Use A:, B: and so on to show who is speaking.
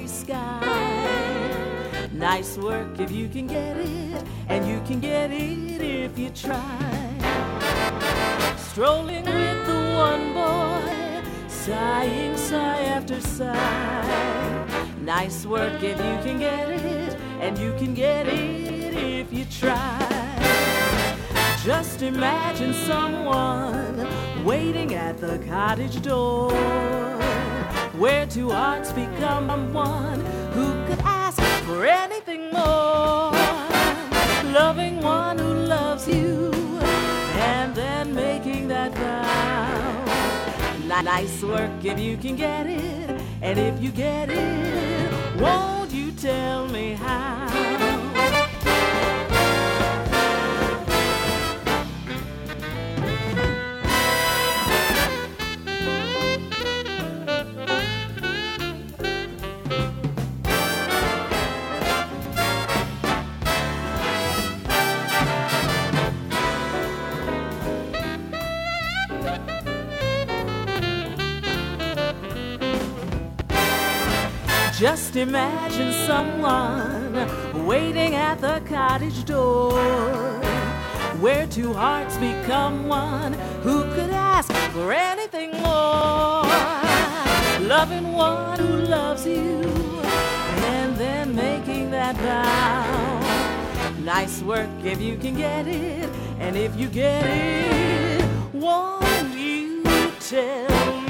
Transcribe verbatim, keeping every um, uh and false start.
A: starry sky. Nice work if you can get it, and you can get it if you try. Strolling with the one boy, sighing sigh after sigh. Nice work if you can get it, and you can get it if you try. Just imagine someone waiting at the cottage door, where two hearts become one. Who could ask for anything more? Loving one who loves you, and then making that vow. Nice work if you can get it, and if you get it, won't you tell me how? Just imagine someone waiting at the cottage door, where two hearts become one. Who could ask for anything more? Loving one who loves you, and then making that vow. Nice work if you can get it, and if you get it, won't you tell me?